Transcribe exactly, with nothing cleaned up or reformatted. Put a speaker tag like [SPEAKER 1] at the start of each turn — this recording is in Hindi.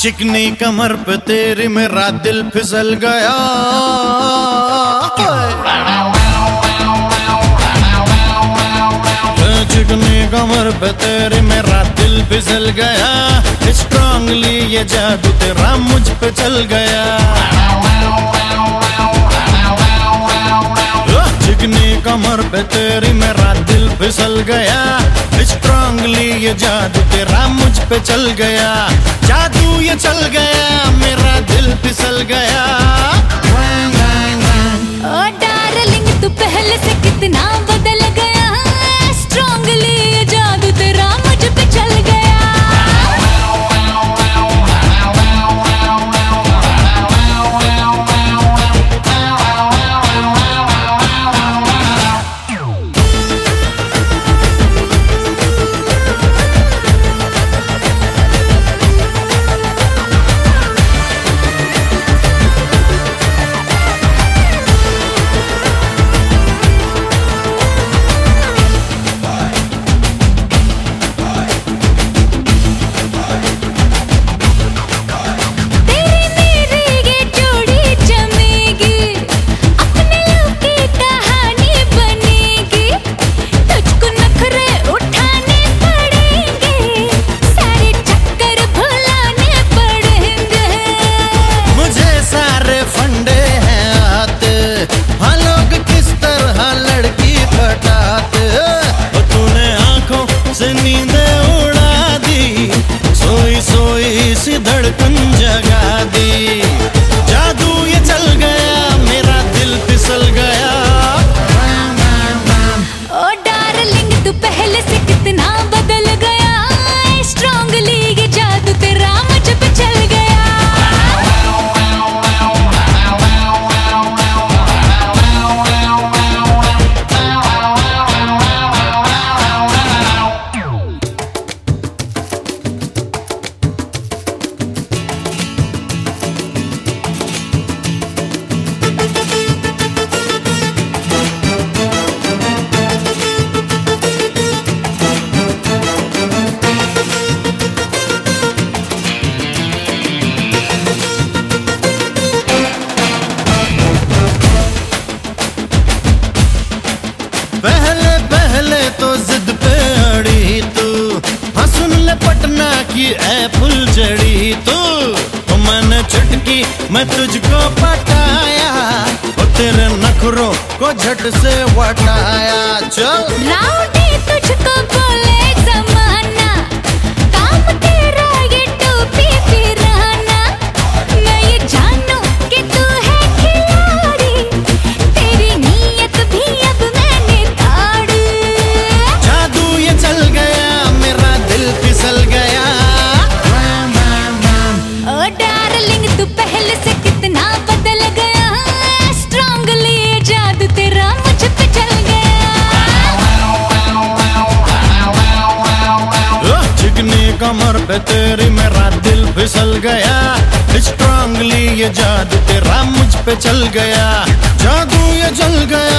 [SPEAKER 1] चिकनी कमर पे तेरी मेरा दिल फिसल गया। चिकनी कमर पे तेरी मेरा दिल फिसल गया। स्ट्रांगली ये जादू तेरा मुझ पे चल गया। चिकनी कमर पे तेरी मेरा दिल फिसल गया। स्ट्रांगली ये जादू तेरा मुझ पे चल गया। जादू ये चल गया, मेरा दिल फिसल गया।
[SPEAKER 2] ओ डार्लिंग तू पहले से कितना बदल गया। स्ट्रांगली ये जादू तेरा मुझ पे चल गया। सी धड़कन जगा दी। जादू ये चल गया, मेरा दिल फिसल गया। ओ डार्लिंग तू पहले से कितना बदल गया। स्ट्रांगली ये जादू तेरा मुझ पे चल गया।
[SPEAKER 1] पहले पहले तो जिद पे अड़ी तू। हाँ सुन ले पटना की ऐ फुलझड़ी तू। तो मैंने चुटकी मैं तुझको पटाया। और तेरे नखरों को झट से वटाया। चल
[SPEAKER 2] राउडी तुझको बोले जमाना। काम तेरा ये टोपी पिराना। मैं ये जानू कि तू है खिलाड़ी। तेरी नीयत भी अब मैंने ताड़ी।
[SPEAKER 1] जादू ये चल गया, मेरा दिल फिसल गया।
[SPEAKER 2] ओ डार्लिंग तू पहले से कितना बदल गया। स्ट्रांगली ये जादू तेरा मुझ पे चल गया।
[SPEAKER 1] चिकनी कमर पे तेरी मेरा दिल फिसल गया। स्ट्रांगली ये जादू तेरा मुझ पे चल गया। जादू ये चल गया।